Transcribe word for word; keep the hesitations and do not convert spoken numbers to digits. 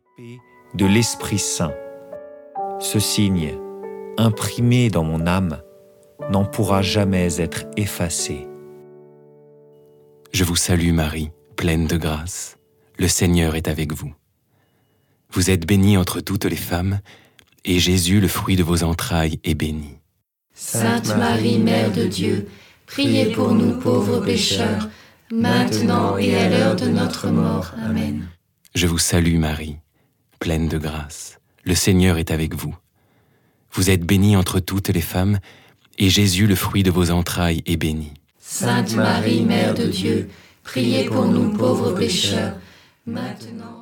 L'épée de l'Esprit Saint. Ce signe, imprimé dans mon âme, n'en pourra jamais être effacé. Je vous salue Marie, pleine de grâce. Le Seigneur est avec vous. Vous êtes bénie entre toutes les femmes, et Jésus, le fruit de vos entrailles, est béni. Sainte Marie, Mère de Dieu, priez pour nous pauvres pécheurs, maintenant et à l'heure de notre mort. Amen. Je vous salue Marie, pleine de grâce. Le Seigneur est avec vous. Vous êtes bénie entre toutes les femmes, et Jésus, le fruit de vos entrailles, est béni. Sainte Marie, Mère de Dieu, priez pour nous pauvres pécheurs, maintenant